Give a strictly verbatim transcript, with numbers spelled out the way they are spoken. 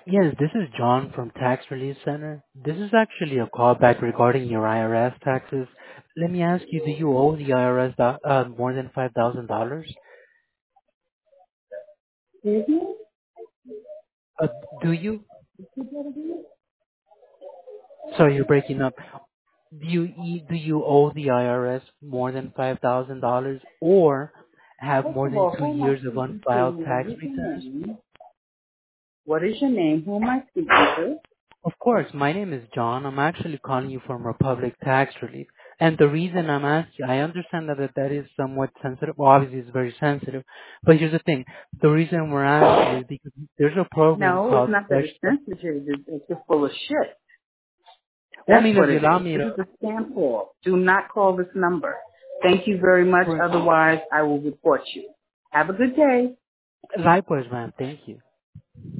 Yes, this is John from Tax Relief Center. This is actually a callback regarding your I R S taxes. Let me ask you, do you owe the I R S do- uh, more than five thousand dollars? Mhm. Uh, do you? Sorry, you're breaking up. Do you e- do you owe the I R S more than five thousand dollars or have First more of than all, two who am I years of speaking to? unfiled What tax is your returns? name? What is your name? Who am I speaking to? Of course, my name is John. I'm actually calling you from Republic Tax Relief. And the reason I'm asking, I understand that that that is somewhat sensitive. Well, obviously it's very sensitive. But here's the thing. The reason we're asking is because there's a program No, it's called not that it's Special. sensitive. It's, it's just full of shit. Well, I That's mean, what if you it allow is. me This to, is a scam call. Do not call this number. Thank you very much. right. Otherwise, I will report you. Have a good day. Likewise, ma'am. Thank you.